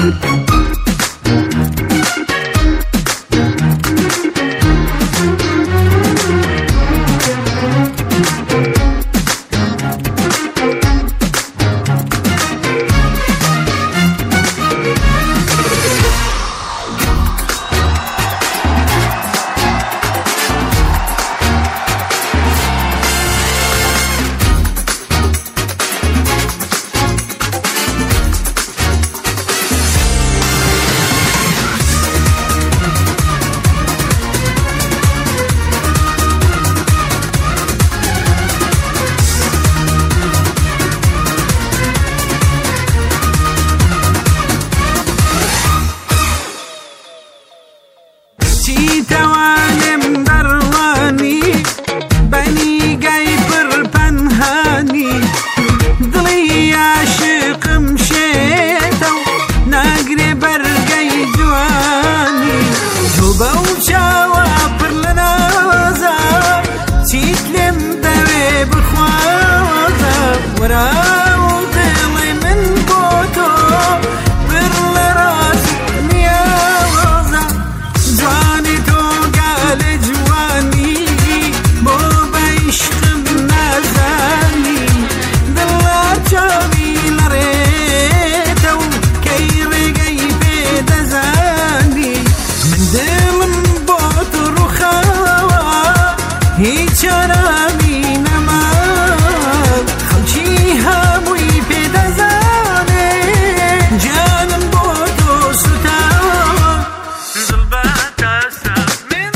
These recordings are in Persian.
توانم دروانی بنی گی پر پنهانی دلی عاشقم شیتو نگری برگی جوانی تو بوچاوا پر لنازا چیتلم دوی بخوازا وراو دلی من بوتو پر لراز نیازا جوانی تو قال جوانی بو بعشقم نازانی دلا جامی لريتو كي رقي بيد زاني من دلم بوت رخاوة هيج رامي نمال خلشي هاموي بيد زاني جانم بوتو ستاوة ظلبات أسا من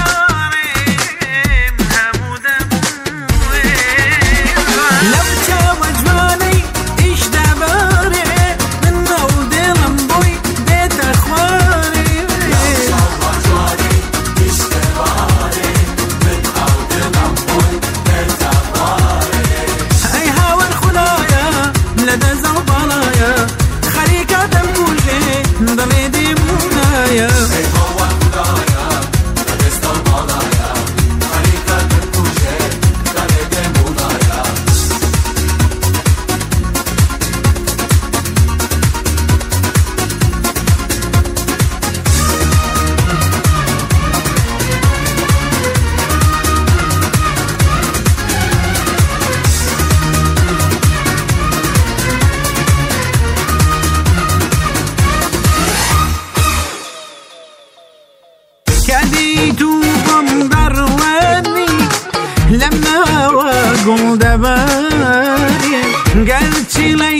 شارم همودم لو جاوة جواني إيش دباري من نودلم بوي بيت أخواني أي هوا الخلايا لدى زوبالايا خريكة دموجي ضليدي منايا كديتو بمدرواني لما وقل دباري قلت لي